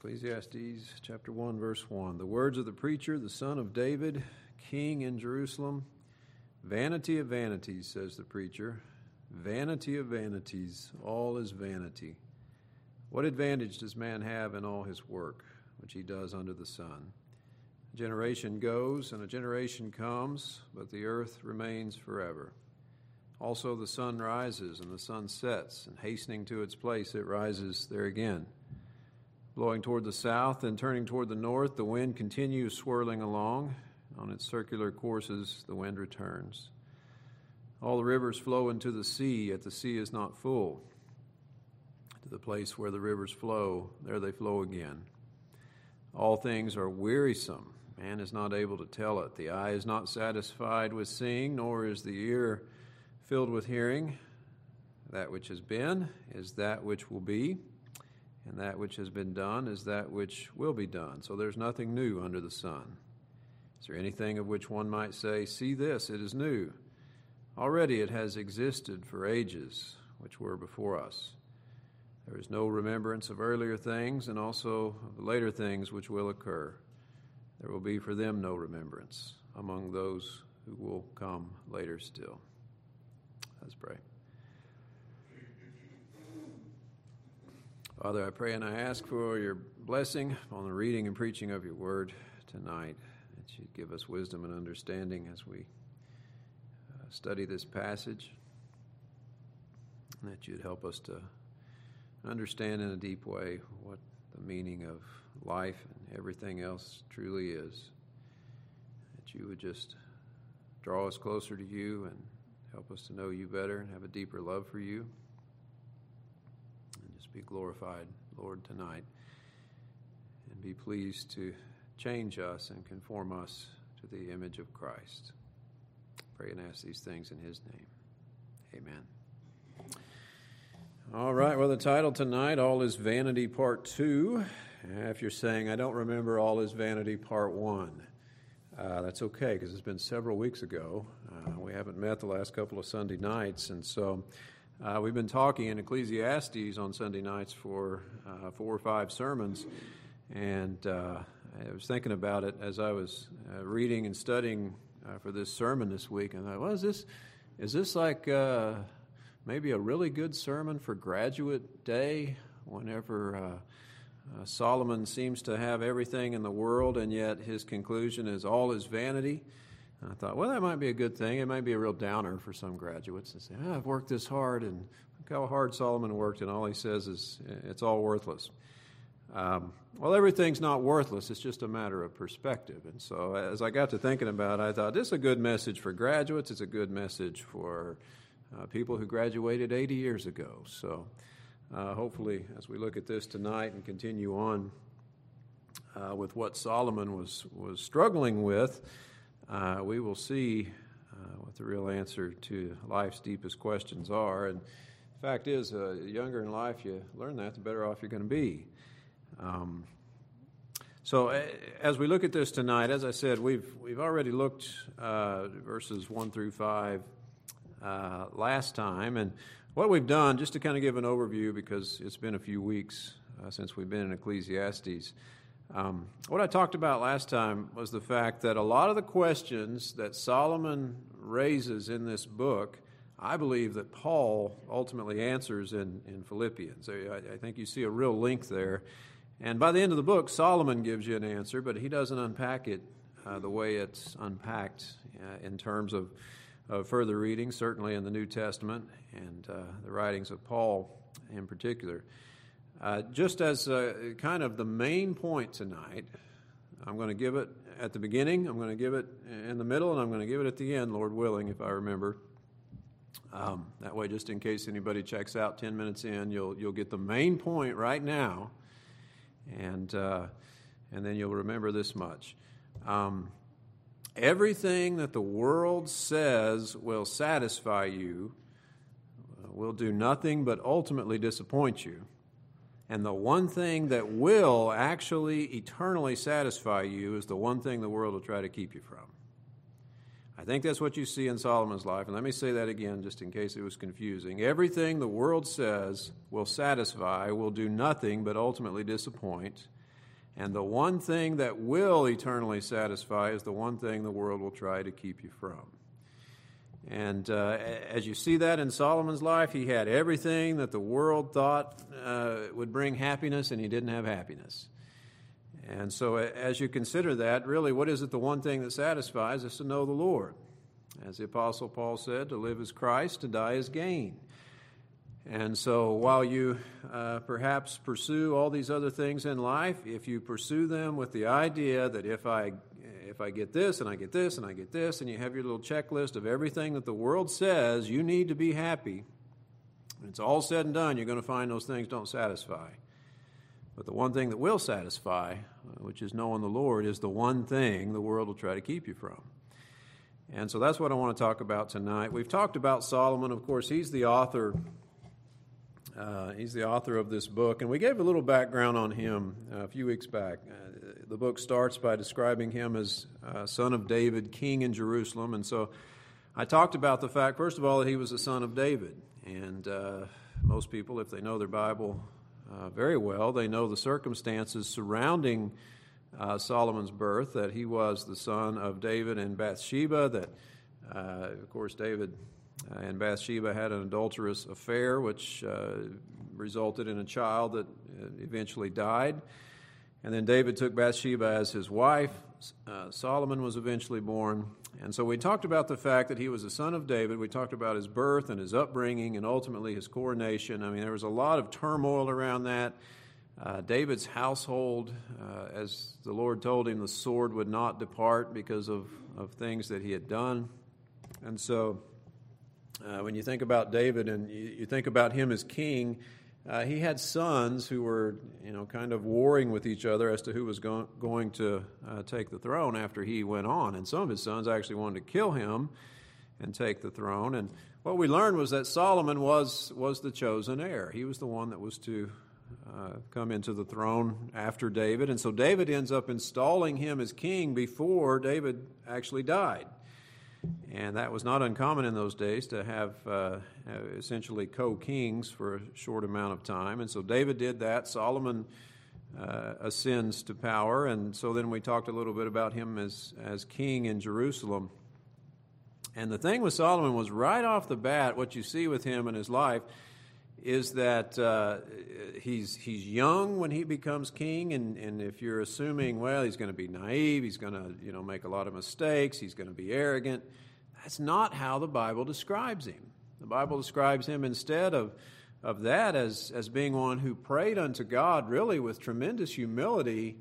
Ecclesiastes chapter 1, verse 1. The words of the preacher, the son of David, king in Jerusalem. Vanity of vanities, says the preacher. Vanity of vanities, all is vanity. What advantage does man have in all his work, which he does under the sun? A generation goes and a generation comes, but the earth remains forever. Also the sun rises and the sun sets, and hastening to its place it rises there again. Blowing toward the south and turning toward the north, the wind continues swirling along. On its circular courses, the wind returns. All the rivers flow into the sea, yet the sea is not full. To the place where the rivers flow, there they flow again. All things are wearisome. Man is not able to tell it. The eye is not satisfied with seeing, nor is the ear filled with hearing. That which has been is that which will be. And that which has been done is that which will be done. So there's nothing new under the sun. Is there anything of which one might say, "See this, it is new"? Already it has existed for ages, which were before us. There is no remembrance of earlier things, and also of later things which will occur. There will be for them no remembrance among those who will come later still. Let's pray. Father, I pray and I ask for your blessing on the reading and preaching of your word tonight, that you'd give us wisdom and understanding as we study this passage, and that you'd help us to understand in a deep way what the meaning of life and everything else truly is, that you would just draw us closer to you and help us to know you better and have a deeper love for you. Be glorified, Lord, tonight, and be pleased to change us and conform us to the image of Christ. Pray and ask these things in his name. Amen. All right, well, the title tonight, All is Vanity Part 2. If you're saying, I don't remember All is Vanity Part 1, that's okay, because it's been several weeks ago. We haven't met the last couple of Sunday nights, and so we've been talking in Ecclesiastes on Sunday nights for 4 or 5 sermons, and I was thinking about it as I was reading and studying for this sermon this week, and I thought, well, is this like maybe a really good sermon for graduate day, whenever Solomon seems to have everything in the world, and yet his conclusion is all is vanity? And I thought, well, that might be a good thing. It might be a real downer for some graduates to say, I've worked this hard, and look how hard Solomon worked, and all he says is it's all worthless. Well, everything's not worthless. It's just a matter of perspective. And so as I got to thinking about it, I thought, this is a good message for graduates. It's a good message for people who graduated 80 years ago. So hopefully, as we look at this tonight and continue on with what Solomon was struggling with, we will see what the real answer to life's deepest questions are. And the fact is, the younger in life you learn that, the better off you're going to be. So as we look at this tonight, as I said, we've already looked verses 1 through 5 last time. And what we've done, just to kind of give an overview, because it's been a few weeks since we've been in Ecclesiastes, what I talked about last time was the fact that a lot of the questions that Solomon raises in this book, I believe that Paul ultimately answers in Philippians. I think you see a real link there. And by the end of the book, Solomon gives you an answer, but he doesn't unpack it the way it's unpacked in terms of further reading, certainly in the New Testament and the writings of Paul in particular. Just as kind of the main point tonight, I'm going to give it at the beginning, I'm going to give it in the middle, and I'm going to give it at the end, Lord willing, if I remember. That way, just in case anybody checks out 10 minutes in, you'll get the main point right now, and then you'll remember this much. Everything that the world says will satisfy you will do nothing but ultimately disappoint you. And the one thing that will actually eternally satisfy you is the one thing the world will try to keep you from. I think that's what you see in Solomon's life. And let me say that again, just in case it was confusing. Everything the world says will satisfy, will do nothing but ultimately disappoint. And the one thing that will eternally satisfy is the one thing the world will try to keep you from. And as you see that in Solomon's life, he had everything that the world thought would bring happiness, and he didn't have happiness. And so as you consider that, really, what is it the one thing that satisfies is to know the Lord. As the Apostle Paul said, to live is Christ, to die is gain. And so while you perhaps pursue all these other things in life, if you pursue them with the idea that if I get this, and I get this, and I get this, and you have your little checklist of everything that the world says you need to be happy, when it's all said and done, you're going to find those things don't satisfy. But the one thing that will satisfy, which is knowing the Lord, is the one thing the world will try to keep you from. And so that's what I want to talk about tonight. We've talked about Solomon. Of course, he's the author of this book, and we gave a little background on him a few weeks back. The book starts by describing him as son of David, king in Jerusalem. And so I talked about the fact, first of all, that he was a son of David. And most people, if they know their Bible very well, they know the circumstances surrounding Solomon's birth, that he was the son of David and Bathsheba, that, of course, David and Bathsheba had an adulterous affair, which resulted in a child that eventually died. And then David took Bathsheba as his wife. Solomon was eventually born. And so we talked about the fact that he was a son of David. We talked about his birth and his upbringing and ultimately his coronation. I mean, there was a lot of turmoil around that. David's household, as the Lord told him, the sword would not depart because of things that he had done. And so when you think about David and you think about him as king, he had sons who were, kind of warring with each other as to who was going to take the throne after he went on. And some of his sons actually wanted to kill him and take the throne. And what we learned was that Solomon was the chosen heir. He was the one that was to come into the throne after David. And so David ends up installing him as king before David actually died. And that was not uncommon in those days to have essentially co-kings for a short amount of time. And so David did that. Solomon ascends to power. And so then we talked a little bit about him as king in Jerusalem. And the thing with Solomon was right off the bat, what you see with him in his life is that he's young when he becomes king, and if you're assuming, well, he's going to be naive, he's going to make a lot of mistakes, he's going to be arrogant, that's not how the Bible describes him. The Bible describes him instead of that as being one who prayed unto God really with tremendous humility,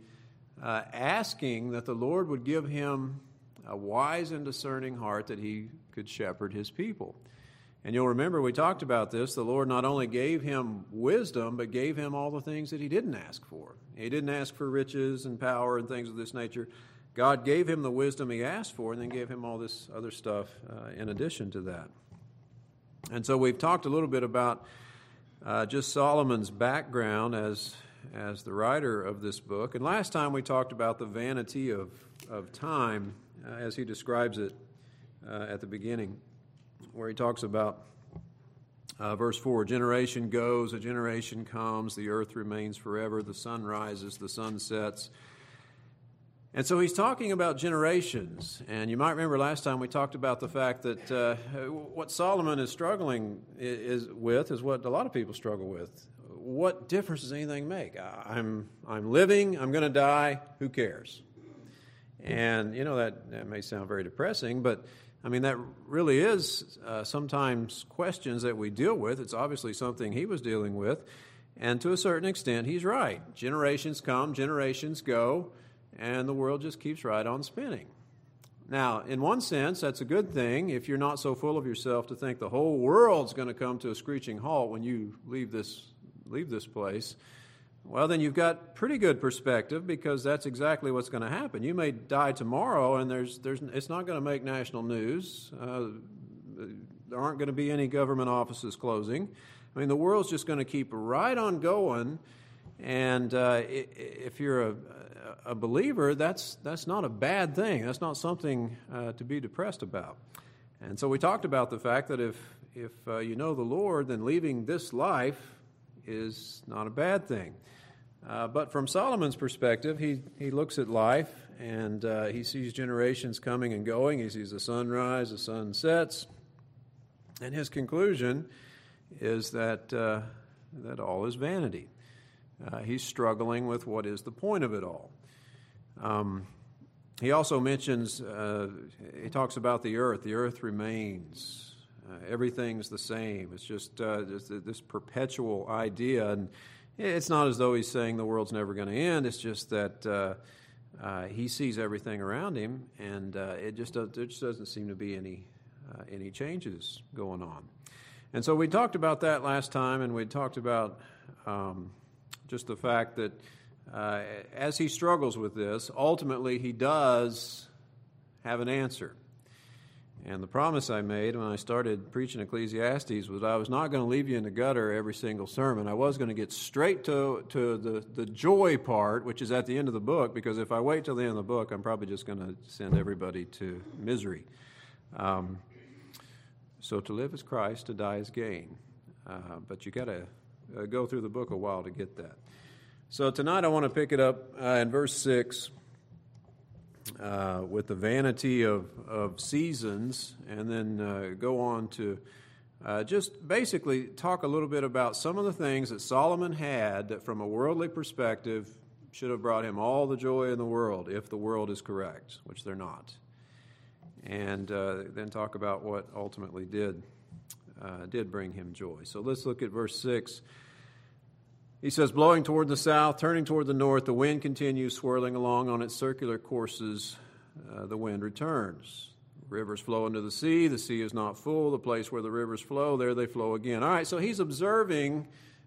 asking that the Lord would give him a wise and discerning heart that he could shepherd his people. And you'll remember we talked about this. The Lord not only gave him wisdom, but gave him all the things that he didn't ask for. He didn't ask for riches and power and things of this nature. God gave him the wisdom he asked for and then gave him all this other stuff in addition to that. And so we've talked a little bit about just Solomon's background as the writer of this book. And last time we talked about the vanity of time as he describes it at the beginning, where he talks about verse 4, a generation goes, a generation comes, the earth remains forever, the sun rises, the sun sets. And so he's talking about generations. And you might remember last time we talked about the fact that what Solomon is struggling with is what a lot of people struggle with. What difference does anything make? I'm living, I'm going to die, who cares? And, that may sound very depressing, but that really is sometimes questions that we deal with. It's obviously something he was dealing with. And to a certain extent, he's right. Generations come, generations go, and the world just keeps right on spinning. Now, in one sense, that's a good thing if you're not so full of yourself to think the whole world's going to come to a screeching halt when you leave this place. Well, then you've got pretty good perspective because that's exactly what's going to happen. You may die tomorrow, and it's not going to make national news. There aren't going to be any government offices closing. The world's just going to keep right on going. And if you're a believer, that's not a bad thing. That's not something to be depressed about. And so we talked about the fact that if you know the Lord, then leaving this life is not a bad thing. But from Solomon's perspective, he looks at life and he sees generations coming and going. He sees the sun rise, the sun sets. And his conclusion is that all is vanity. He's struggling with what is the point of it all. He also mentions, he talks about the earth. The earth remains. Everything's the same. It's just this perpetual idea. And it's not as though he's saying the world's never going to end. It's just that he sees everything around him, and there just doesn't seem to be any changes going on. And so we talked about that last time, and we talked about just the fact that as he struggles with this, ultimately he does have an answer. And the promise I made when I started preaching Ecclesiastes was I was not going to leave you in the gutter every single sermon. I was going to get straight to the joy part, which is at the end of the book, because if I wait till the end of the book, I'm probably just going to send everybody to misery. So to live is Christ, to die is gain. But you got to go through the book a while to get that. So tonight I want to pick it up in verse 6 with the vanity of seasons, and then go on to just basically talk a little bit about some of the things that Solomon had that from a worldly perspective should have brought him all the joy in the world if the world is correct, which they're not. And then talk about what ultimately did bring him joy. So let's look at verse 6. He says, blowing toward the south, turning toward the north, the wind continues swirling along on its circular courses. The wind returns. Rivers flow into the sea is not full. The place where the rivers flow, there they flow again. All right, so he's observing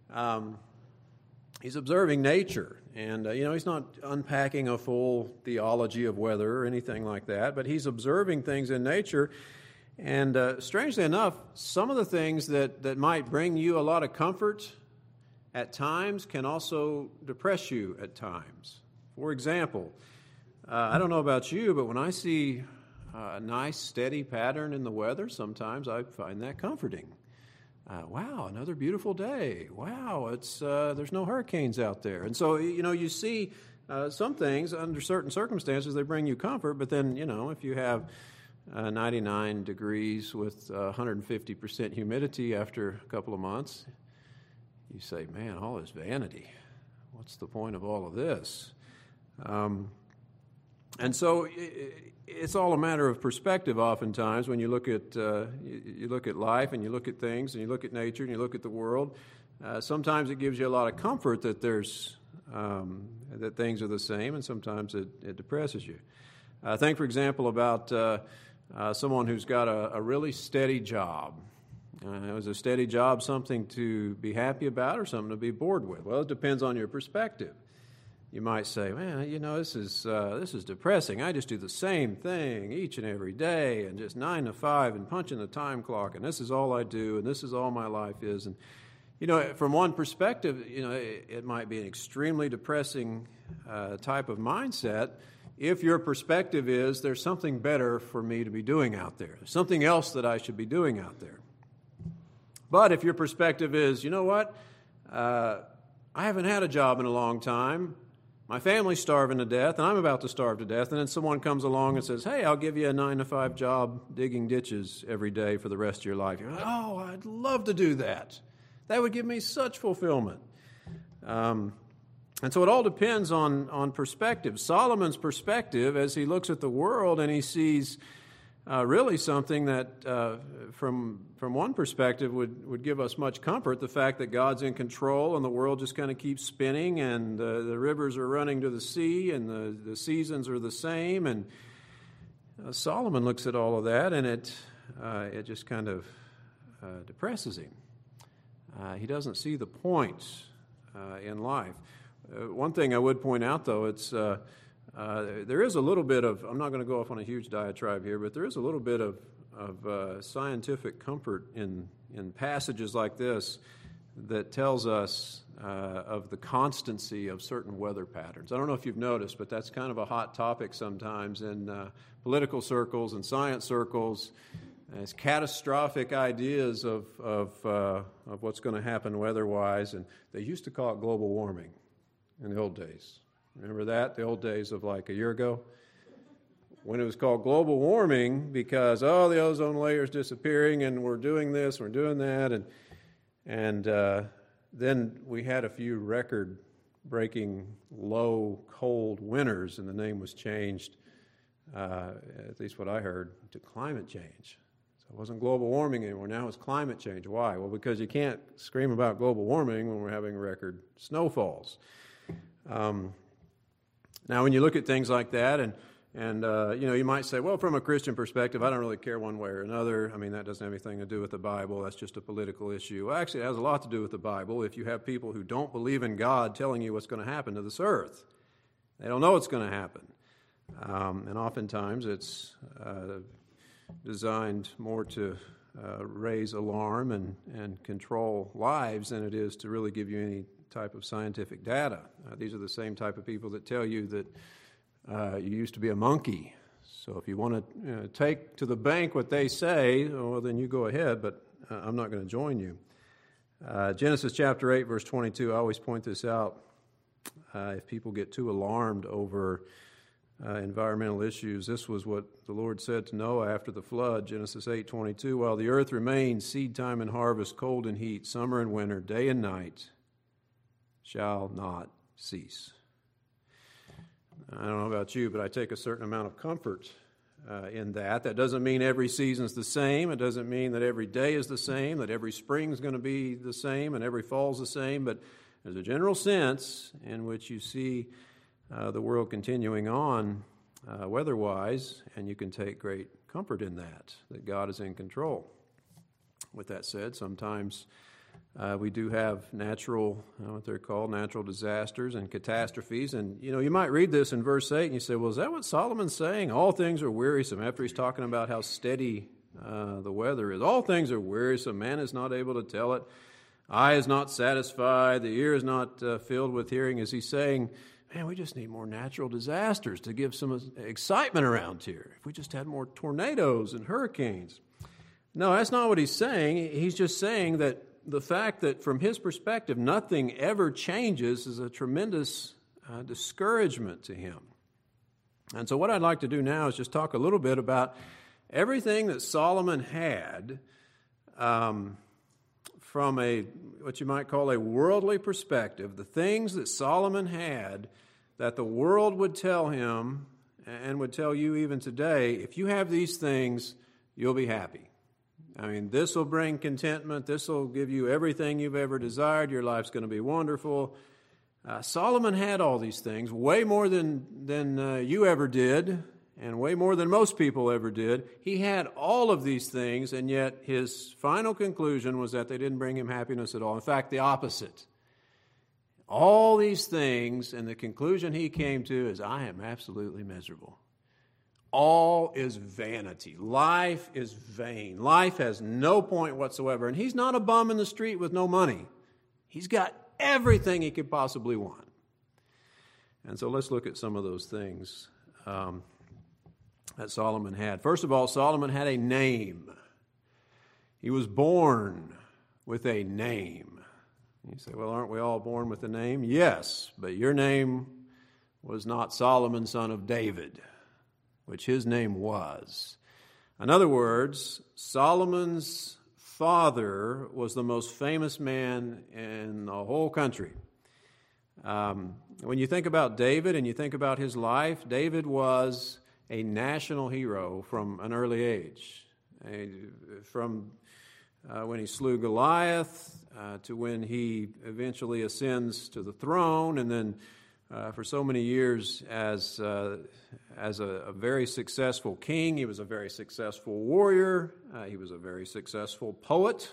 nature. And, he's not unpacking a full theology of weather or anything like that, but he's observing things in nature. And strangely enough, some of the things that might bring you a lot of comfort at times can also depress you at times. For example, I don't know about you, but when I see a nice steady pattern in the weather, sometimes I find that comforting. Wow, another beautiful day. Wow, it's there's no hurricanes out there. And so, you see some things under certain circumstances, they bring you comfort, but then, if you have 99 degrees with 150% humidity after a couple of months, you say, man, all is vanity. What's the point of all of this? And so it's all a matter of perspective oftentimes when you look at life and you look at things and you look at nature and you look at the world. Sometimes it gives you a lot of comfort that there's that things are the same, and sometimes it depresses you. Think, for example, about someone who's got a really steady job. Is a steady job something to be happy about or something to be bored with? Well, it depends on your perspective. You might say, man, this is depressing. I just do the same thing each and every day and just 9 to 5 and punching the time clock, and this is all I do, and this is all my life is. And, from one perspective, it might be an extremely depressing type of mindset if your perspective is there's something better for me to be doing out there, something else that I should be doing out there. But if your perspective is, I haven't had a job in a long time, my family's starving to death, and I'm about to starve to death, and then someone comes along and says, hey, I'll give you a 9 to 5 job digging ditches every day for the rest of your life. You're like, oh, I'd love to do that. That would give me such fulfillment. And so it all depends on perspective. Solomon's perspective, as he looks at the world and he sees really something that, from one perspective, would give us much comfort, the fact that God's in control and the world just kind of keeps spinning and the rivers are running to the sea and the seasons are the same. And Solomon looks at all of that and it just kind of depresses him. He doesn't see the point in life. One thing I would point out, though, there is a little bit of, I'm not going to go off on a huge diatribe here, but there is a little bit of scientific comfort in passages like this that tells us of the constancy of certain weather patterns. I don't know if you've noticed, but that's kind of a hot topic sometimes in political circles and science circles. It's catastrophic ideas of what's going to happen weather-wise, and they used to call it global warming. in the old days. Remember that? The old days of like a year ago? When it was called global warming because, the ozone layer is disappearing and we're doing this, we're doing that. And then we had a few record-breaking low, cold winters, and the name was changed, at least what I heard, to climate change. So it wasn't global warming anymore. Now it's climate change. Why? Well, because you can't scream about global warming when we're having record snowfalls. Now, when you look at things like that, and you might say, well, from a Christian perspective, I don't really care one way or another. I mean, that doesn't have anything to do with the Bible. That's just a political issue. Well, actually, it has a lot to do with the Bible if you have people who don't believe in God telling you what's going to happen to this earth. They don't know what's going to happen. And oftentimes it's designed more to raise alarm and control lives than it is to really give you any type of scientific data. These are the same type of people that tell you that you used to be a monkey. So if you want to take to the bank what they say, well, then you go ahead, but I'm not going to join you. Genesis chapter 8, verse 22, I always point this out. If people get too alarmed over environmental issues, this was what the Lord said to Noah after the flood, Genesis 8:22, while the earth remains, seed time and harvest, cold and heat, summer and winter, day and night, shall not cease. I don't know about you, but I take a certain amount of comfort in that. That doesn't mean every season's the same. It doesn't mean that every day is the same, that every spring's going to be the same and every fall's the same, but there's a general sense in which you see the world continuing on weather-wise, and you can take great comfort in that God is in control. With that said, sometimes we do have natural, what they're called, natural disasters and catastrophes. And, you might read this in verse 8 and you say, well, is that what Solomon's saying? All things are wearisome, after he's talking about how steady the weather is. All things are wearisome. Man is not able to tell it. Eye is not satisfied. The ear is not filled with hearing. Is he saying, man, we just need more natural disasters to give some excitement around here? If we just had more tornadoes and hurricanes. No, that's not what he's saying. He's just saying that the fact that from his perspective nothing ever changes is a tremendous discouragement to him. And so what I'd like to do now is just talk a little bit about everything that Solomon had from what you might call a worldly perspective, the things that Solomon had that the world would tell him and would tell you even today, if you have these things, you'll be happy. I mean, this will bring contentment. This will give you everything you've ever desired. Your life's going to be wonderful. Solomon had all these things, way more than you ever did, and way more than most people ever did. He had all of these things, and yet his final conclusion was that they didn't bring him happiness at all. In fact, the opposite. All these things, and the conclusion he came to is, I am absolutely miserable. All is vanity. Life is vain. Life has no point whatsoever. And he's not a bum in the street with no money. He's got everything he could possibly want. And so let's look at some of those things that Solomon had. First of all, Solomon had a name. He was born with a name. You say, well, aren't we all born with a name? Yes, but your name was not Solomon, son of David, which his name was. In other words, Solomon's father was the most famous man in the whole country. When you think about David and you think about his life, David was a national hero from an early age. From when he slew Goliath to when he eventually ascends to the throne, and then for so many years as a very successful king. He was a very successful warrior. He was a very successful poet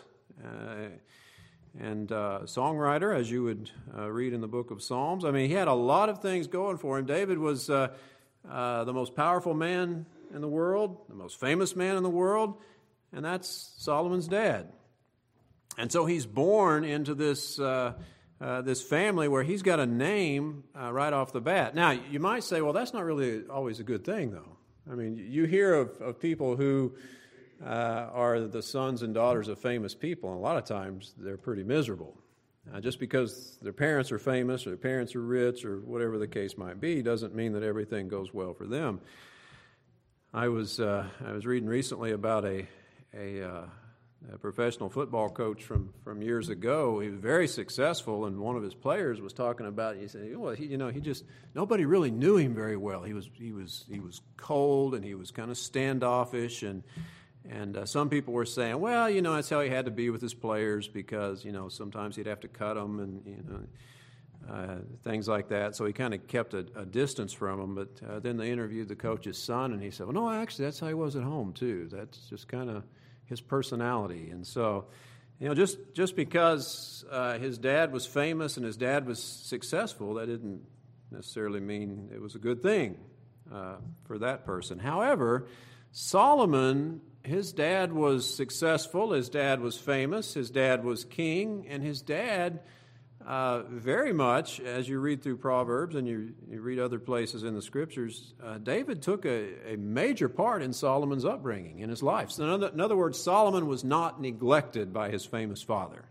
and songwriter, as you would read in the book of Psalms. I mean, he had a lot of things going for him. David was the most powerful man in the world, the most famous man in the world, and that's Solomon's dad. And so he's born into this family where he's got a name right off the bat. Now, you might say, well, that's not really always a good thing, though. I mean, you hear of people who are the sons and daughters of famous people, and a lot of times they're pretty miserable. Just because their parents are famous or their parents are rich or whatever the case might be doesn't mean that everything goes well for them. I was reading recently about a professional football coach from years ago. He was very successful, and one of his players was talking about. He said, "Well, he just nobody really knew him very well. He was cold, and he was kind of standoffish, and some people were saying, well, that's how he had to be with his players because sometimes he'd have to cut them and things like that. So he kind of kept a distance from them. But then they interviewed the coach's son, and he said, well, no, actually, that's how he was at home too. That's just kind of his personality. And so, just because his dad was famous and his dad was successful, that didn't necessarily mean it was a good thing for that person. However, Solomon, his dad was successful, his dad was famous, his dad was king, and his dad very much, as you read through Proverbs and you read other places in the Scriptures, David took a major part in Solomon's upbringing, in his life. So in other words, Solomon was not neglected by his famous father.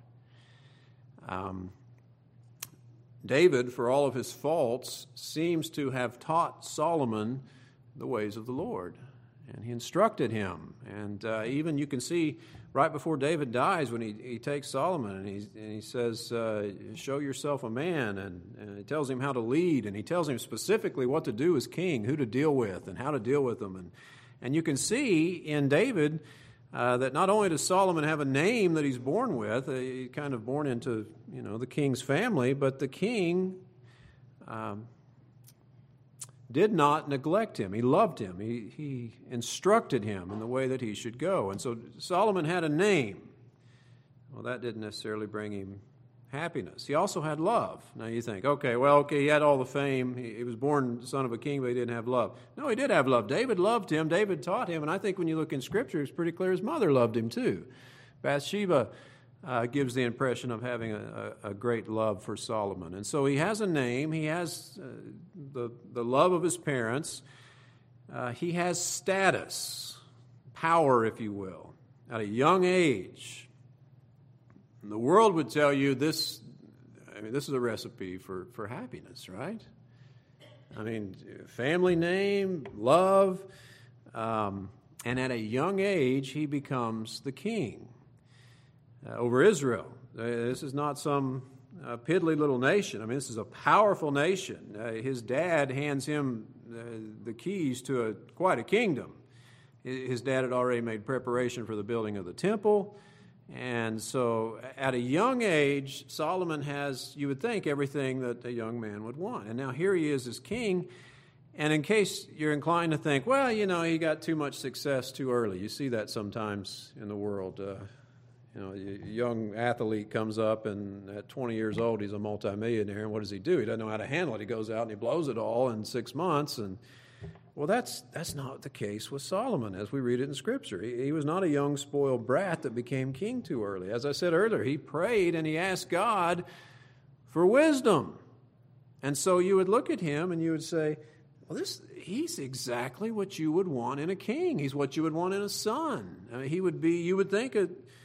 David, for all of his faults, seems to have taught Solomon the ways of the Lord, and he instructed him. And even you can see right before David dies when he takes Solomon and he says, show yourself a man, and he tells him how to lead, and he tells him specifically what to do as king, who to deal with and how to deal with them. And you can see in David that not only does Solomon have a name that he's born with, he's kind of born into the king's family, but the king did not neglect him. He loved him. He instructed him in the way that he should go. And so Solomon had a name. Well, that didn't necessarily bring him happiness. He also had love. Now you think, okay, he had all the fame. He was born son of a king, but he didn't have love. No, he did have love. David loved him. David taught him. And I think when you look in Scripture, it's pretty clear his mother loved him too. Bathsheba gives the impression of having a great love for Solomon. And so he has a name. He has the love of his parents. He has status, power, if you will, at a young age. And the world would tell you this is a recipe for happiness, right? Family name, love, and at a young age he becomes the king over Israel. This is not some piddly little nation. This is a powerful nation. His dad hands him the keys to quite a kingdom. His dad had already made preparation for the building of the temple. And so at a young age, Solomon has, you would think, everything that a young man would want. And now here he is as king. And in case you're inclined to think, well, he got too much success too early. You see that sometimes in the world. A young athlete comes up, and at 20 years old, he's a multimillionaire. And what does he do? He doesn't know how to handle it. He goes out and he blows it all in 6 months. And well, that's not the case with Solomon, as we read it in Scripture. He was not a young, spoiled brat that became king too early. As I said earlier, he prayed and he asked God for wisdom. And so you would look at him and you would say, well, he's exactly what you would want in a king. He's what you would want in a son. He would be, you would think,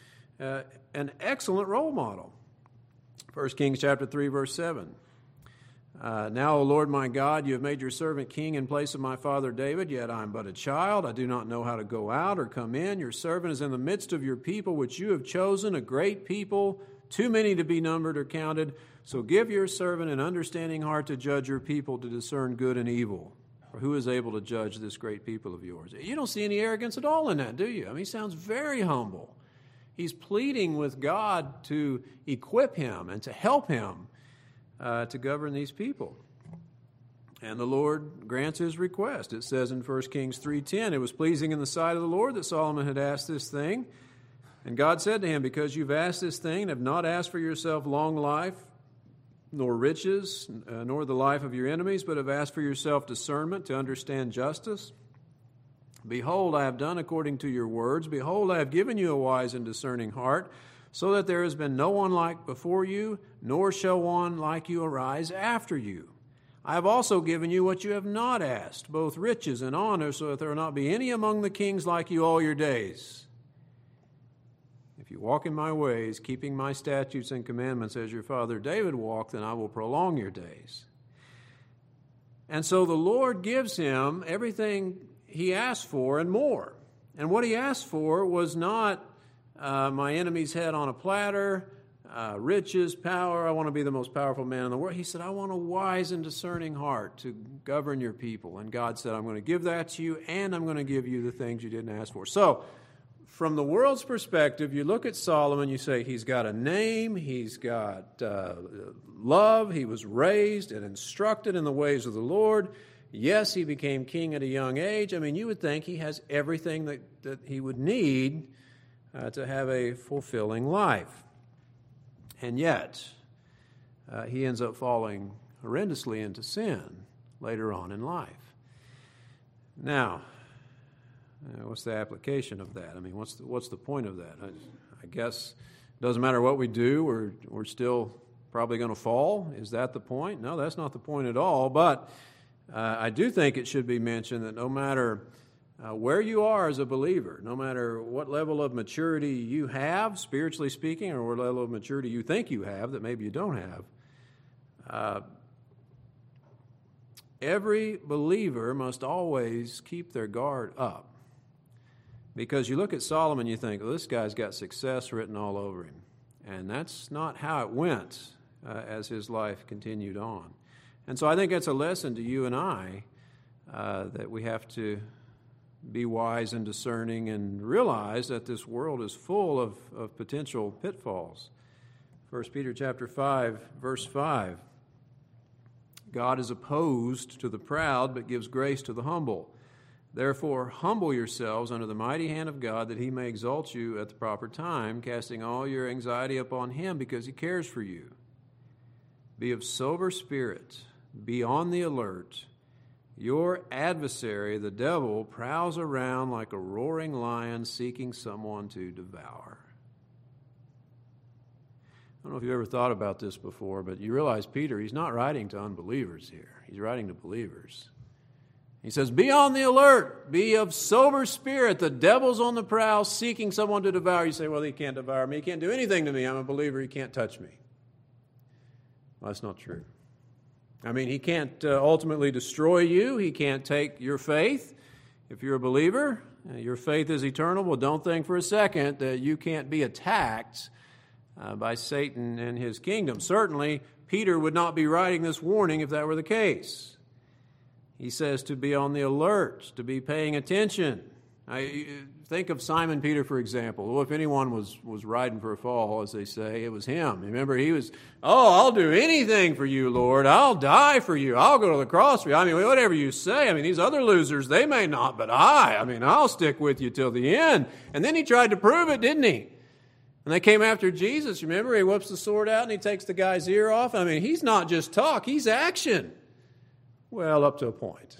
an excellent role model. 1 Kings chapter 3, verse 7. Now, O Lord my God, you have made your servant king in place of my father David, yet I am but a child. I do not know how to go out or come in. Your servant is in the midst of your people, which you have chosen, a great people, too many to be numbered or counted. So give your servant an understanding heart to judge your people, to discern good and evil. For who is able to judge this great people of yours? You don't see any arrogance at all in that, do you? He sounds very humble. He's pleading with God to equip him and to help him to govern these people. And the Lord grants his request. It says in 1 Kings 3:10, it was pleasing in the sight of the Lord that Solomon had asked this thing. And God said to him, because you've asked this thing and have not asked for yourself long life, nor riches, nor the life of your enemies, but have asked for yourself discernment to understand justice, behold, I have done according to your words. Behold, I have given you a wise and discerning heart, so that there has been no one like before you, nor shall one like you arise after you. I have also given you what you have not asked, both riches and honor, so that there will not be any among the kings like you all your days. If you walk in my ways, keeping my statutes and commandments as your father David walked, then I will prolong your days. And so the Lord gives him everything he asked for and more. And what he asked for was not my enemy's head on a platter, riches, power. I want to be the most powerful man in the world. He said, I want a wise and discerning heart to govern your people. And God said, I'm going to give that to you, and I'm going to give you the things you didn't ask for. So, from the world's perspective, you look at Solomon, you say he's got a name, he's got love, he was raised and instructed in the ways of the Lord. Yes, he became king at a young age. I mean, you would think he has everything that he would need to have a fulfilling life. And yet, he ends up falling horrendously into sin later on in life. Now, what's the application of that? I mean, what's the point of that? I guess it doesn't matter what we do, we're still probably going to fall. Is that the point? No, that's not the point at all. But I do think it should be mentioned that no matter where you are as a believer, no matter what level of maturity you have, spiritually speaking, or what level of maturity you think you have that maybe you don't have, every believer must always keep their guard up. Because you look at Solomon, you think, well, this guy's got success written all over him. And that's not how it went as his life continued on. And so I think that's a lesson to you and I, that we have to be wise and discerning and realize that this world is full of potential pitfalls. 1 Peter chapter 5, verse 5, God is opposed to the proud, but gives grace to the humble. Therefore, humble yourselves under the mighty hand of God, that he may exalt you at the proper time, casting all your anxiety upon him, because he cares for you. Be of sober spirit. Be on the alert. Your adversary, the devil, prowls around like a roaring lion, seeking someone to devour. I don't know if you've ever thought about this before, but you realize Peter, he's not writing to unbelievers here. He's writing to believers. He says, be on the alert, be of sober spirit. The devil's on the prowl, seeking someone to devour. You say, well, he can't devour me. He can't do anything to me. I'm a believer. He can't touch me. Well, that's not true. I mean, he can't ultimately destroy you. He can't take your faith. If you're a believer, your faith is eternal. Well, don't think for a second that you can't be attacked by Satan and his kingdom. Certainly, Peter would not be writing this warning if that were the case. He says to be on the alert, to be paying attention. Think of Simon Peter, for example. Well, if anyone was riding for a fall, as they say, it was him. Remember, he was, I'll do anything for you, Lord. I'll die for you. I'll go to the cross for you. I mean, whatever you say. I mean, these other losers, they may not, but I'll stick with you till the end. And then he tried to prove it, didn't he? And they came after Jesus. Remember, he whips the sword out and he takes the guy's ear off. I mean, he's not just talk, he's action. Well, up to a point.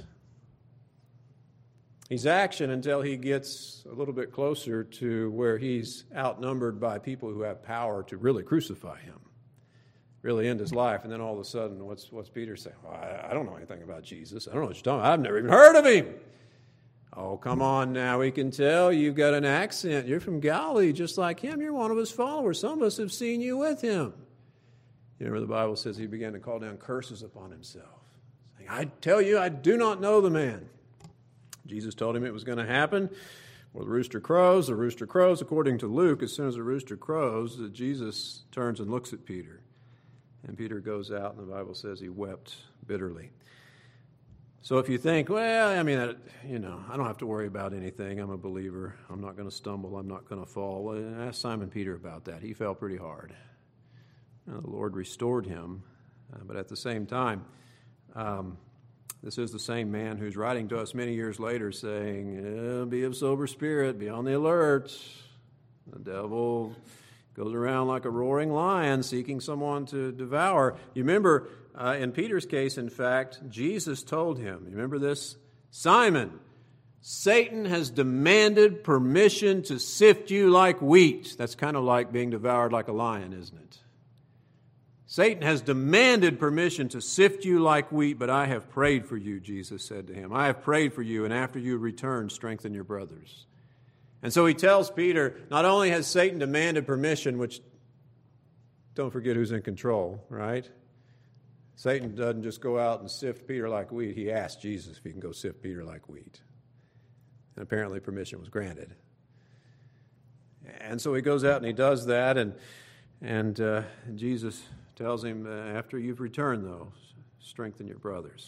He's action until he gets a little bit closer to where he's outnumbered by people who have power to really crucify him, really end his life. And then all of a sudden, what's Peter saying? Well, I don't know anything about Jesus. I don't know what you're talking about. I've never even heard of him. Oh, come on now. We can tell you've got an accent. You're from Galilee just like him. You're one of his followers. Some of us have seen you with him. You remember the Bible says he began to call down curses upon himself. Saying, I tell you, I do not know the man. Jesus told him it was going to happen. Well, the rooster crows, according to Luke, as soon as the rooster crows, Jesus turns and looks at Peter. And Peter goes out, and the Bible says he wept bitterly. So if you think, well, I mean, I don't have to worry about anything. I'm a believer. I'm not going to stumble. I'm not going to fall. Well, ask Simon Peter about that. He fell pretty hard. And the Lord restored him. But at the same time, this is the same man who's writing to us many years later saying, be of sober spirit, be on the alert. The devil goes around like a roaring lion seeking someone to devour. You remember, in Peter's case, in fact, Jesus told him, you remember this? Simon, Satan has demanded permission to sift you like wheat. That's kind of like being devoured like a lion, isn't it? Satan has demanded permission to sift you like wheat, but I have prayed for you, Jesus said to him. I have prayed for you, and after you return, strengthen your brothers. And so he tells Peter, not only has Satan demanded permission, which don't forget who's in control, right? Satan doesn't just go out and sift Peter like wheat. He asked Jesus if he can go sift Peter like wheat. And apparently permission was granted. And so he goes out and he does that, and Jesus tells him, after you've returned, though, strengthen your brothers.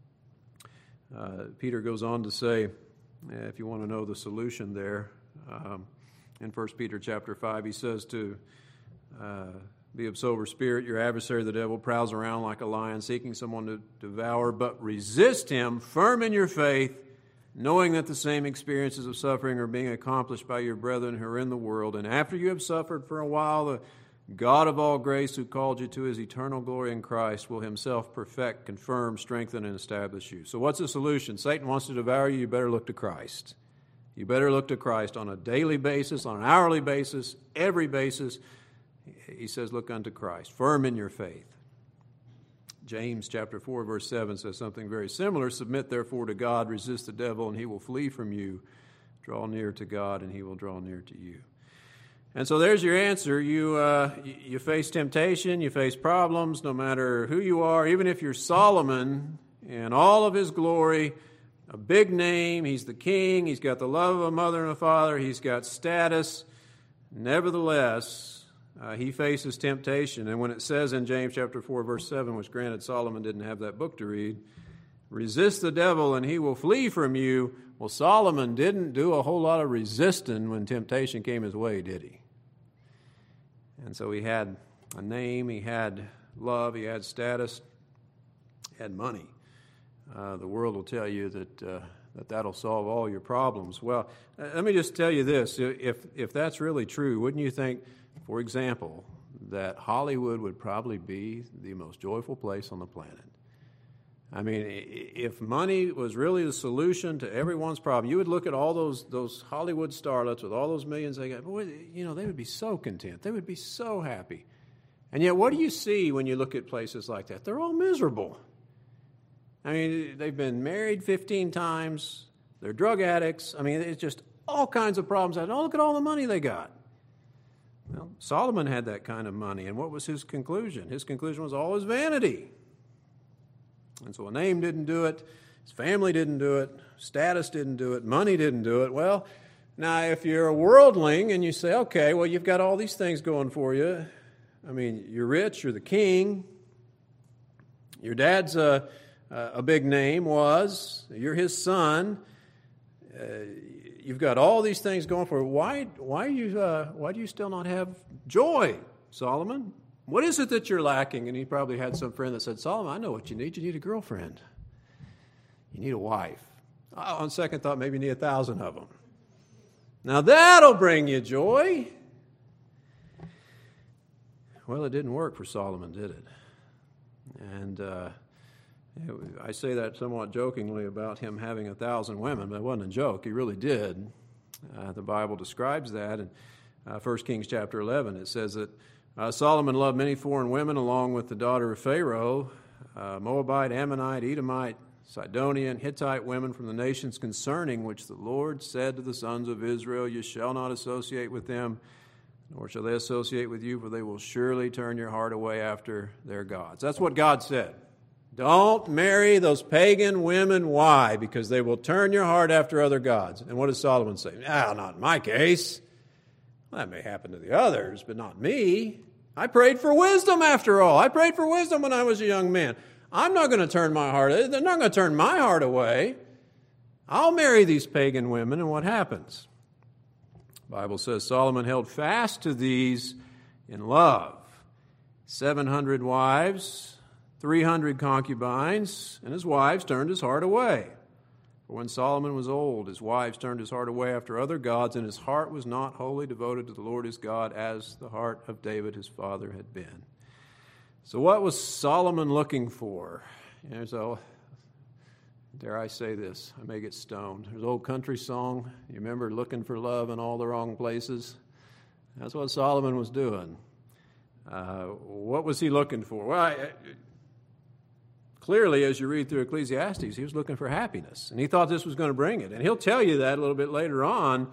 Peter goes on to say, if you want to know the solution there, in 1 Peter chapter 5, he says to be of sober spirit. Your adversary, the devil, prowls around like a lion, seeking someone to devour, but resist him, firm in your faith, knowing that the same experiences of suffering are being accomplished by your brethren who are in the world. And after you have suffered for a while, the God of all grace, who called you to his eternal glory in Christ, will himself perfect, confirm, strengthen, and establish you. So what's the solution? Satan wants to devour you. You better look to Christ. You better look to Christ on a daily basis, on an hourly basis, every basis. He says, look unto Christ, firm in your faith. James chapter 4, verse 7 says something very similar. Submit therefore to God, resist the devil, and he will flee from you. Draw near to God, and he will draw near to you. And so there's your answer. You face temptation, you face problems, no matter who you are. Even if you're Solomon in all of his glory, a big name, he's the king, he's got the love of a mother and a father, he's got status. Nevertheless, he faces temptation. And when it says in James chapter 4, verse 7, which granted Solomon didn't have that book to read, resist the devil and he will flee from you. Well, Solomon didn't do a whole lot of resisting when temptation came his way, did he? And so he had a name, he had love, he had status, he had money. The world will tell you that that'll solve all your problems. Well, let me just tell you this. If that's really true, wouldn't you think, for example, that Hollywood would probably be the most joyful place on the planet? I mean, if money was really the solution to everyone's problem, you would look at all those Hollywood starlets with all those millions they got. Boy, they would be so content. They would be so happy. And yet, what do you see when you look at places like that? They're all miserable. I mean, they've been married 15 times. They're drug addicts. I mean, it's just all kinds of problems. And look at all the money they got. Well, Solomon had that kind of money. And what was his conclusion? His conclusion was all his vanity. And so a name didn't do it, his family didn't do it, status didn't do it, money didn't do it. Well, now if you're a worldling and you say, okay, well, you've got all these things going for you. I mean, you're rich, you're the king. Your dad's a big name, you're his son. You've got all these things going for you. Why do you still not have joy, Solomon? What is it that you're lacking? And he probably had some friend that said, Solomon, I know what you need. You need a girlfriend. You need a wife. On second thought, maybe you need 1,000 of them. Now that'll bring you joy. Well, it didn't work for Solomon, did it? And I say that somewhat jokingly about him having 1,000 women, but it wasn't a joke. He really did. The Bible describes that. In 1 Kings chapter 11, it says that Solomon loved many foreign women along with the daughter of Pharaoh, Moabite, Ammonite, Edomite, Sidonian, Hittite women from the nations concerning which the Lord said to the sons of Israel, you shall not associate with them, nor shall they associate with you, for they will surely turn your heart away after their gods. That's what God said. Don't marry those pagan women. Why? Because they will turn your heart after other gods. And what does Solomon say? Not in my case. Well, that may happen to the others, but not me. I prayed for wisdom after all. I prayed for wisdom when I was a young man. I'm not going to turn my heart. They're not going to turn my heart away. I'll marry these pagan women, and what happens? The Bible says Solomon held fast to these in love. 700 wives, 300 concubines, and his wives turned his heart away. For when Solomon was old, his wives turned his heart away after other gods, and his heart was not wholly devoted to the Lord his God, as the heart of David his father had been. So what was Solomon looking for? So, dare I say this, I may get stoned. There's an old country song, you remember, looking for love in all the wrong places? That's what Solomon was doing. What was he looking for? Well, clearly, as you read through Ecclesiastes, he was looking for happiness, and he thought this was going to bring it. And he'll tell you that a little bit later on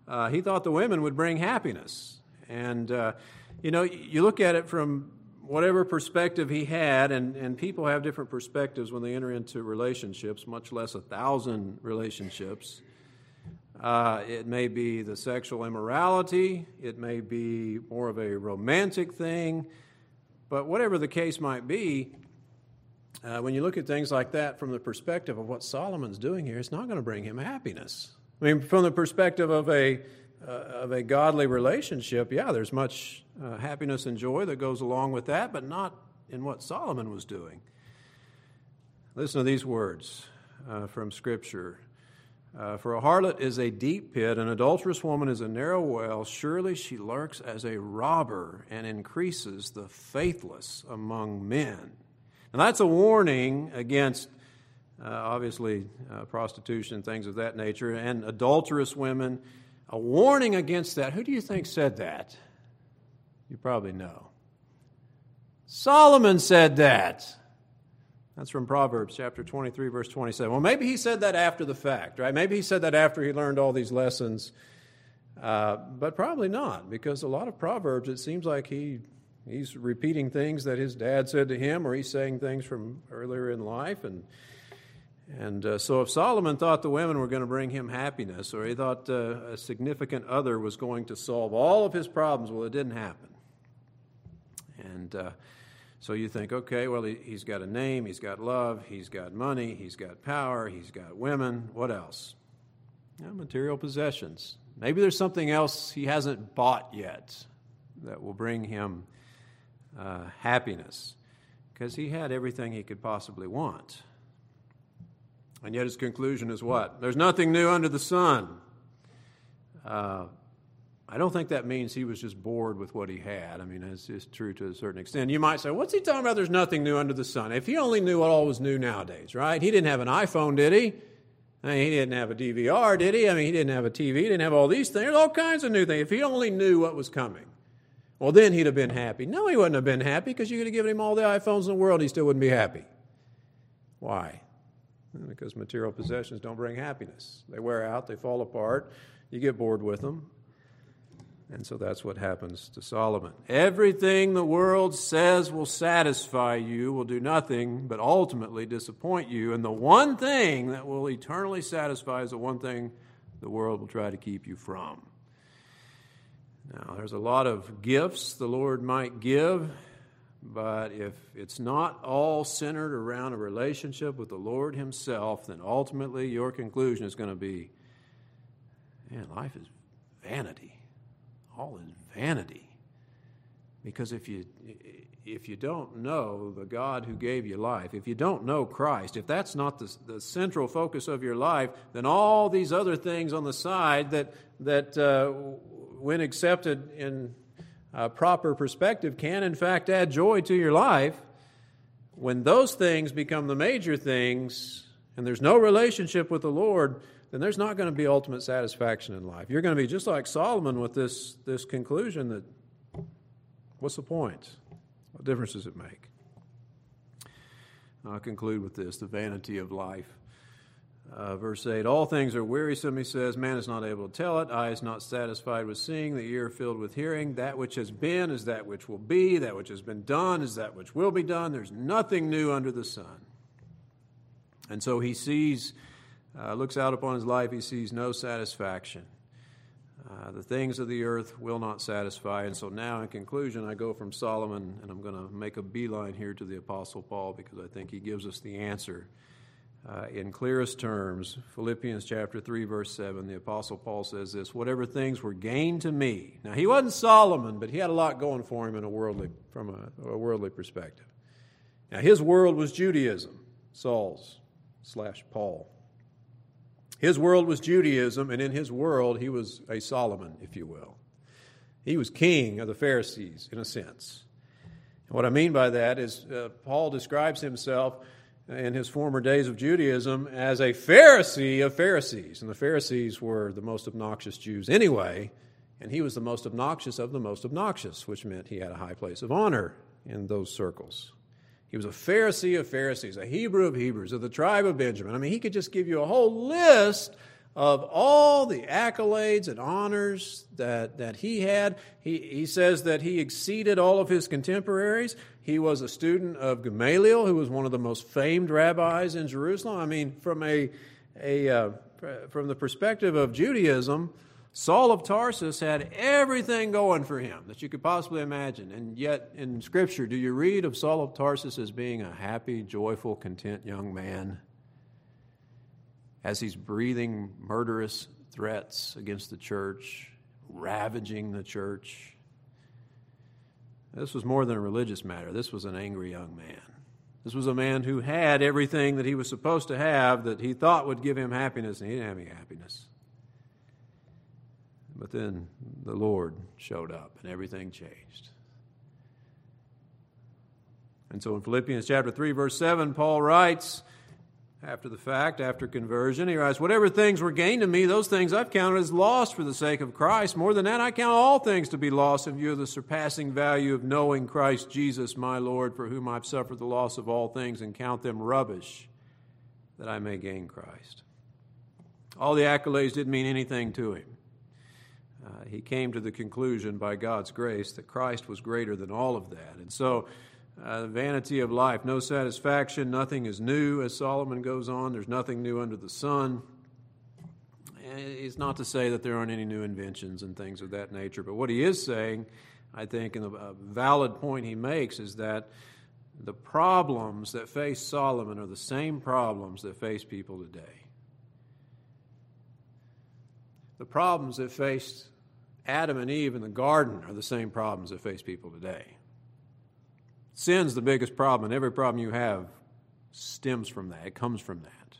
he thought the women would bring happiness. And, you look at it from whatever perspective he had, and people have different perspectives when they enter into relationships, much less 1,000 relationships. It may be the sexual immorality. It may be more of a romantic thing. But whatever the case might be, when you look at things like that from the perspective of what Solomon's doing here, it's not going to bring him happiness. I mean, from the perspective of a godly relationship, yeah, there's much happiness and joy that goes along with that, but not in what Solomon was doing. Listen to these words from Scripture. For a harlot is a deep pit, an adulterous woman is a narrow well. Surely she lurks as a robber and increases the faithless among men. And that's a warning against, obviously, prostitution, things of that nature, and adulterous women. A warning against that. Who do you think said that? You probably know. Solomon said that. That's from Proverbs chapter 23, verse 27. Well, maybe he said that after the fact, right? Maybe he said that after he learned all these lessons. But probably not, because a lot of Proverbs, it seems like he's repeating things that his dad said to him, or he's saying things from earlier in life. And so if Solomon thought the women were going to bring him happiness, or he thought a significant other was going to solve all of his problems, well, it didn't happen. And so you think, okay, well, he's got a name, he's got love, he's got money, he's got power, he's got women. What else? Material possessions. Maybe there's something else he hasn't bought yet that will bring him happiness, because he had everything he could possibly want. And yet his conclusion is what? There's nothing new under the sun. I don't think that means he was just bored with what he had. I mean, it's true to a certain extent. You might say, what's he talking about? There's nothing new under the sun. If he only knew what all was new nowadays, right? He didn't have an iPhone, did he? I mean, he didn't have a DVR, did he? I mean, he didn't have a TV. He didn't have all these things. There's all kinds of new things. If he only knew what was coming, well, then he'd have been happy. No, he wouldn't have been happy, because you could have given him all the iPhones in the world. He still wouldn't be happy. Why? Because material possessions don't bring happiness. They wear out. They fall apart. You get bored with them. And so that's what happens to Solomon. Everything the world says will satisfy you will do nothing but ultimately disappoint you. And the one thing that will eternally satisfy is the one thing the world will try to keep you from. Now, there's a lot of gifts the Lord might give, but if it's not all centered around a relationship with the Lord Himself, then ultimately your conclusion is going to be, man, life is vanity. All is vanity. Because if you don't know the God who gave you life, if you don't know Christ, if that's not the central focus of your life, then all these other things on the side that when accepted in proper perspective can in fact add joy to your life, when those things become the major things and there's no relationship with the Lord, then there's not going to be ultimate satisfaction in life. You're going to be just like Solomon with this conclusion that, what's the point? What difference does it make? I'll conclude with this, the vanity of life. Verse 8, all things are wearisome, he says. Man is not able to tell it. Eye is not satisfied with seeing. The ear filled with hearing. That which has been is that which will be. That which has been done is that which will be done. There's nothing new under the sun. And so he sees, looks out upon his life, he sees no satisfaction. The things of the earth will not satisfy. And so now, in conclusion, I go from Solomon, and I'm going to make a beeline here to the Apostle Paul, because I think he gives us the answer in clearest terms. Philippians chapter 3, verse 7, the Apostle Paul says this, whatever things were gained to me. Now, he wasn't Solomon, but he had a lot going for him from a worldly perspective. Now, his world was Judaism, Saul's/Paul. His world was Judaism, and in his world, he was a Solomon, if you will. He was king of the Pharisees, in a sense. And what I mean by that is Paul describes himself in his former days of Judaism as a Pharisee of Pharisees. And the Pharisees were the most obnoxious Jews anyway, and he was the most obnoxious of the most obnoxious, which meant he had a high place of honor in those circles. He was a Pharisee of Pharisees, a Hebrew of Hebrews, of the tribe of Benjamin. I mean, he could just give you a whole list of all the accolades and honors that he had. He says that he exceeded all of his contemporaries. He was a student of Gamaliel, who was one of the most famed rabbis in Jerusalem. I mean, from the perspective of Judaism, Saul of Tarsus had everything going for him that you could possibly imagine. And yet, in Scripture, do you read of Saul of Tarsus as being a happy, joyful, content young man as he's breathing murderous threats against the church, ravaging the church? This was more than a religious matter. This was an angry young man. This was a man who had everything that he was supposed to have that he thought would give him happiness, and he didn't have any happiness. But then the Lord showed up, and everything changed. And so in Philippians chapter 3, verse 7, Paul writes, after the fact, after conversion, he writes, "Whatever things were gained to me, those things I've counted as lost for the sake of Christ. More than that, I count all things to be lost in view of the surpassing value of knowing Christ Jesus my Lord, for whom I've suffered the loss of all things, and count them rubbish, that I may gain Christ." All the accolades didn't mean anything to him. He came to the conclusion by God's grace that Christ was greater than all of that. And so, the vanity of life, no satisfaction, nothing is new, as Solomon goes on. There's nothing new under the sun. And it's not to say that there aren't any new inventions and things of that nature, but what he is saying, I think, and a valid point he makes, is that the problems that face Solomon are the same problems that face people today. The problems that faced Adam and Eve in the garden are the same problems that face people today. Sin's the biggest problem, and every problem you have stems from that. It comes from that.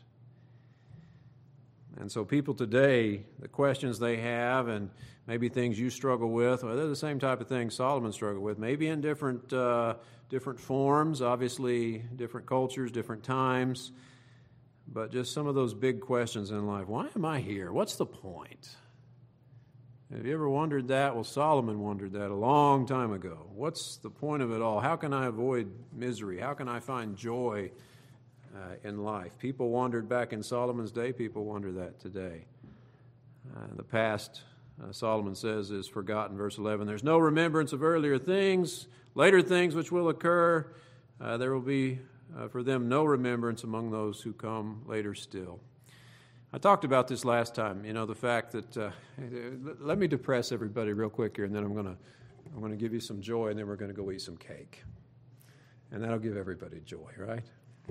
And so people today, the questions they have and maybe things you struggle with, well, they're the same type of things Solomon struggled with, maybe in different forms, obviously different cultures, different times, but just some of those big questions in life. Why am I here? What's the point? Have you ever wondered that? Well, Solomon wondered that a long time ago. What's the point of it all? How can I avoid misery? How can I find joy in life? People wondered back in Solomon's day. People wonder that today. The past, Solomon says, is forgotten. Verse 11, there's no remembrance of earlier things, later things which will occur. There will be for them no remembrance among those who come later still. I talked about this last time, the fact that, let me depress everybody real quick here, and then I'm going to give you some joy, and then we're going to go eat some cake. And that'll give everybody joy, right?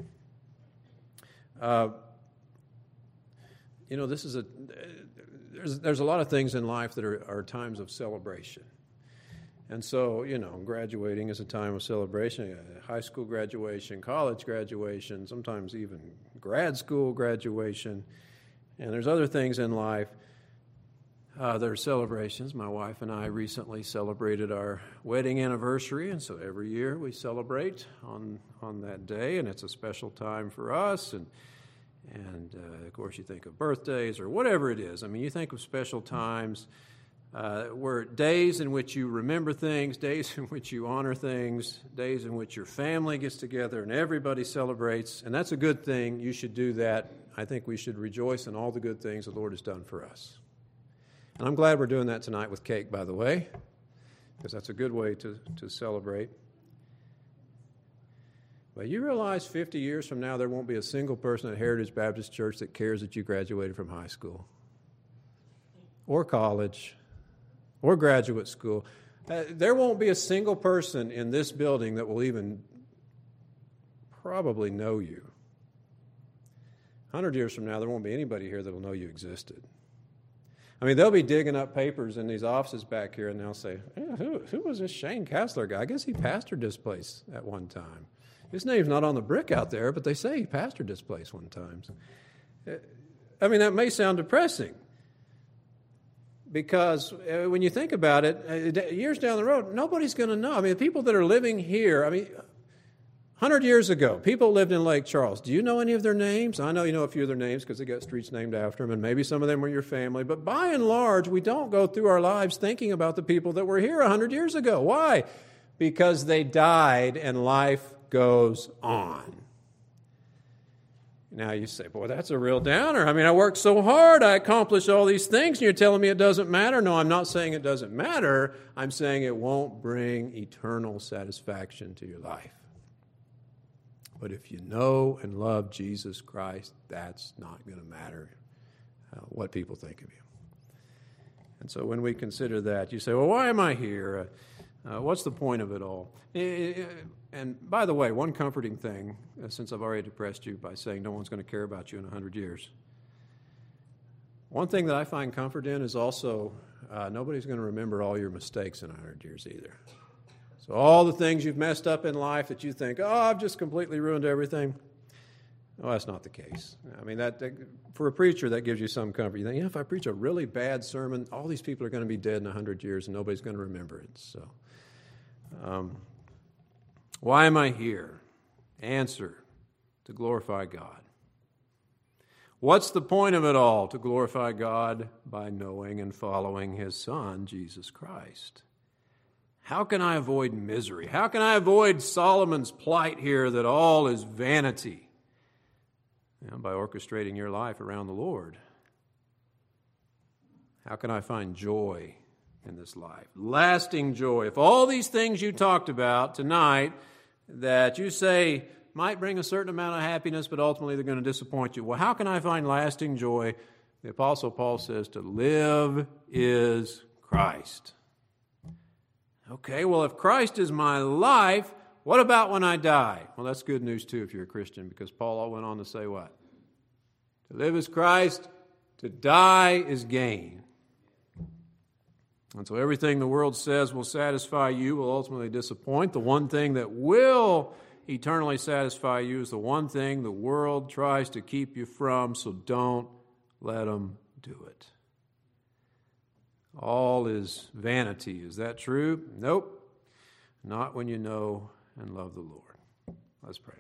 This is there's a lot of things in life that are times of celebration. And so, graduating is a time of celebration. High school graduation, college graduation, sometimes even grad school graduation. And there's other things in life that are celebrations. My wife and I recently celebrated our wedding anniversary, and so every year we celebrate on that day, and it's a special time for us. And of course, you think of birthdays or whatever it is. I mean, you think of special times where days in which you remember things, days in which you honor things, days in which your family gets together and everybody celebrates, and that's a good thing. You should do that. I think we should rejoice in all the good things the Lord has done for us. And I'm glad we're doing that tonight with cake, by the way, because that's a good way to celebrate. But you realize 50 years from now there won't be a single person at Heritage Baptist Church that cares that you graduated from high school or college or graduate school. There won't be a single person in this building that will even probably know you. 100 years from now, there won't be anybody here that will know you existed. I mean, they'll be digging up papers in these offices back here, and they'll say, who was this Shane Kassler guy? I guess he pastored this place at one time. His name's not on the brick out there, but they say he pastored this place one time. I mean, that may sound depressing, because when you think about it, years down the road, nobody's going to know. I mean, the people that are living here, 100 years ago, people lived in Lake Charles. Do you know any of their names? I know you know a few of their names because they got streets named after them, and maybe some of them were your family. But by and large, we don't go through our lives thinking about the people that were here 100 years ago. Why? Because they died and life goes on. Now you say, boy, that's a real downer. I mean, I worked so hard. I accomplished all these things, and you're telling me it doesn't matter? No, I'm not saying it doesn't matter. I'm saying it won't bring eternal satisfaction to your life. But if you know and love Jesus Christ, that's not going to matter what people think of you. And so when we consider that, you say, well, why am I here? What's the point of it all? And by the way, one comforting thing, since I've already depressed you by saying no one's going to care about you in 100 years, one thing that I find comfort in is also nobody's going to remember all your mistakes in 100 years either. So all the things you've messed up in life that you think, I've just completely ruined everything. Well, that's not the case. I mean, that for a preacher, that gives you some comfort. You think, if I preach a really bad sermon, all these people are going to be dead in 100 years and nobody's going to remember it. So, why am I here? Answer, to glorify God. What's the point of it all? To glorify God by knowing and following His Son, Jesus Christ. How can I avoid misery? How can I avoid Solomon's plight here that all is vanity? By orchestrating your life around the Lord. How can I find joy in this life? Lasting joy. If all these things you talked about tonight that you say might bring a certain amount of happiness, but ultimately they're going to disappoint you. Well, how can I find lasting joy? The Apostle Paul says to live is Christ. Okay, well, if Christ is my life, what about when I die? Well, that's good news too if you're a Christian, because Paul went on to say what? To live is Christ, to die is gain. And so everything the world says will satisfy you will ultimately disappoint. The one thing that will eternally satisfy you is the one thing the world tries to keep you from, so don't let them do it. All is vanity. Is that true? Nope. Not when you know and love the Lord. Let's pray.